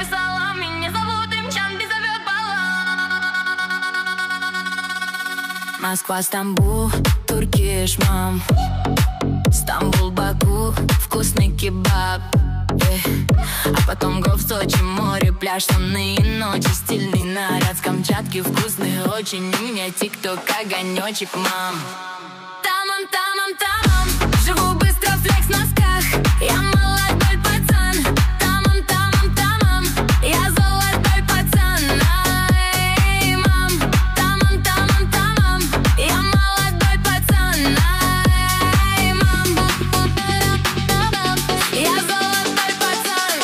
написала, меня зовут Имчанби, зовет Бала. Москва, Стамбул, Туркиш, мам. Стамбул, Баку, вкусный кебаб. А потом гол в Сочи, море, пляж, сонные ночи, стильный наряд с Камчатки, вкусный очень. У меня тик-ток, огонечек, мам. Тамам, тамам, тамам, живу быстро, флекс в носках. Я молодой пацан. Тамам, тамам, тамам, я золотой пацан. Ай, мам, тамам, тамам, тамам, я молодой пацан. Ай, мам, я золотой пацан.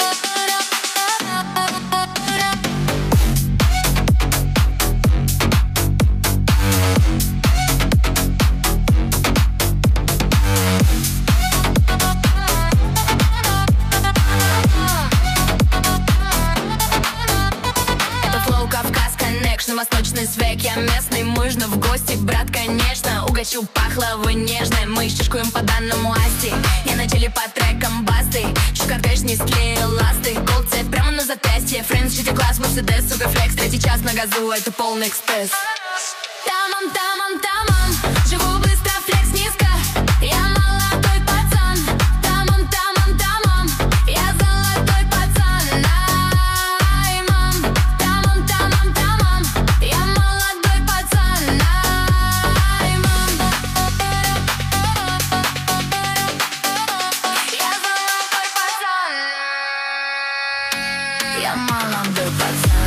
Это флоу Кавказ Connection, восточный свек. Я местный, можно в гости, брат, конечно. Угощу пахлавы нежной, мы шишкуем по данному асти. Я на теле по трекам басты, шукар кэш, не склеил ласты. Голд цвет прямо на запястье, френдс, щите класс, Мерседес, сука, флекс. Третий час на газу, это полный экспресс. Тамам, тамам, тамам, живу быстро, флекс низко. Я молодой пацан. Тамам, тамам, тамам, я золотой пацан. Ай, мам, тамам, тамам, тамам, я молодой пацан. Ай, мам, я золотой пацан. Я молодой пацан.